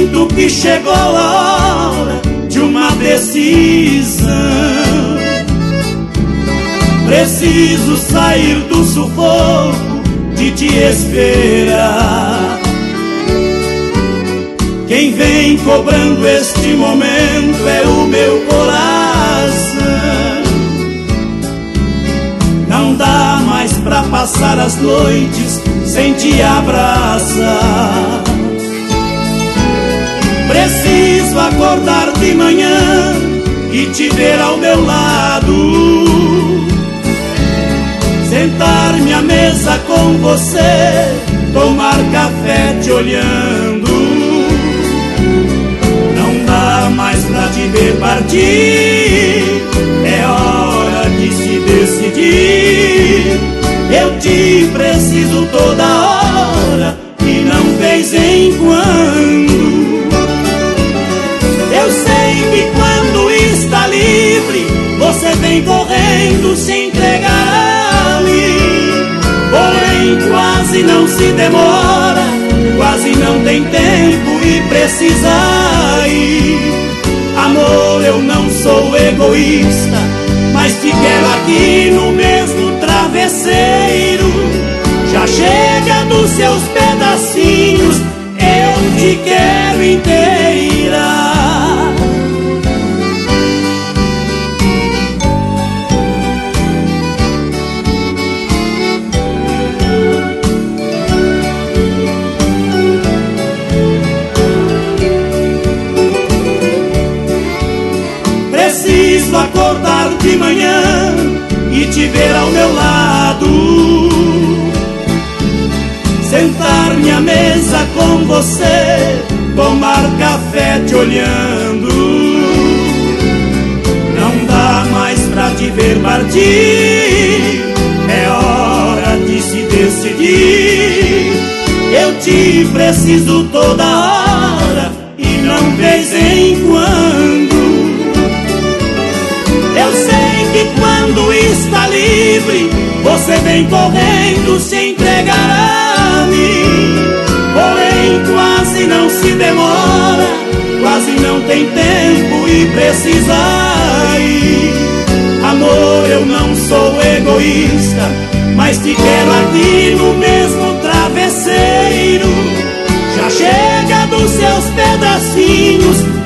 sinto que chegou a hora de uma decisão. Preciso sair do sufoco de te esperar. Quem vem cobrando este momento é o meu coração. Não dá mais pra passar as noites sem te abraçar. Preciso acordar de manhã e te ver ao meu lado, sentar-me à mesa com você, tomar café te olhando. Não dá mais pra te ver partir, é hora de se decidir. Eu te preciso toda hora e não vez em quando. Eu sei que quando está livre você vem correndo se entregar a mim. Porém quase não se demora, quase não tem tempo e precisa ir. Amor, eu não sou egoísta, mas te quero aqui no mesmo travesseiro. Já chega dos seus pedacinhos, eu te quero inteira. Preciso acordar de manhã e te ver ao meu lado, sentar-me à mesa com você, tomar café te olhando. Não dá mais pra te ver partir, é hora de se decidir. Eu te preciso toda hora e não vez em quando. Eu sei que quando está livre você vem correndo se entregar a mim. Porém quase não se demora, quase não tem tempo e precisa ir. Amor, eu não sou egoísta, mas te quero aqui no mesmo travesseiro. Já chega dos seus pedacinhos,